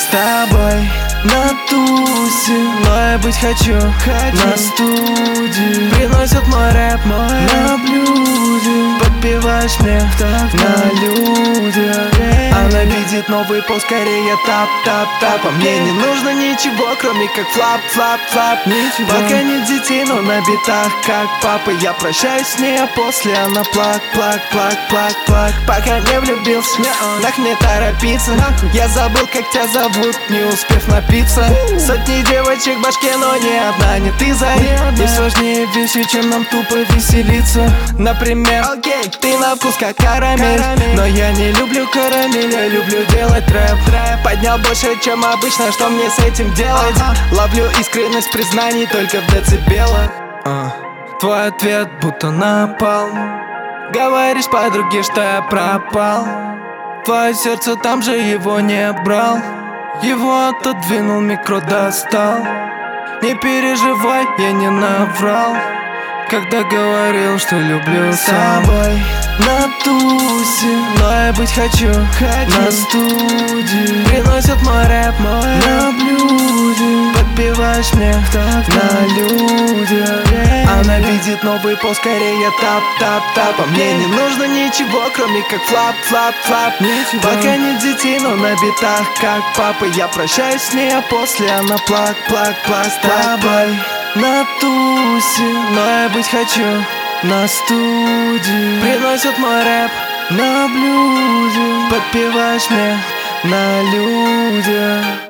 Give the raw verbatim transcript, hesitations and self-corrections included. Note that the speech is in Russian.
тобой на тусе, но я быть хочу, хочу. На студии приносят мой рэп, мой на блюде. Подпеваешь мне так, на людях. Она видит новый пол, скорее тап-тап-тап. А мне не нужно ничего, кроме как флап-флап-флап. Пока нет детей, но на битах как папа. Я прощаюсь с ней, а после она плак-плак-плак-плак-плак. Пока не влюбился, нах не торопиться. Я забыл, как тебя зовут, не успев напиться. Сотни девочек в башке, но ни одна не ты, за. Есть важнее вещи, чем нам тупо веселиться. Например, окей, ты на вкус как карамель, но я не люблю карамель, я люблю делать рэп. Поднял больше, чем обычно, что мне с этим делать? Ловлю искренность признаний только в децибелах. uh. Твой ответ будто напал. Говоришь подруге, что я пропал. Твое сердце там же его не брал. Его отодвинул, микро достал. Не переживай, я не наврал, когда говорил, что люблю с тобой на тусе, но я быть хочу, хочу. На студии приносят мой рэп, мой на блюде. Подпеваешь мне так, на людях. Она видит новый пол, скорее тап-тап-тап. А мне не нужно ничего, кроме как флап-флап-флап. Пока нет детей, но на битах как папа. Я прощаюсь с ней, а после она плак-плак-плак. С тобой на тусе, но я быть хочу. На студии приносят мой рэп на блюде. Подпеваешь мне на людях.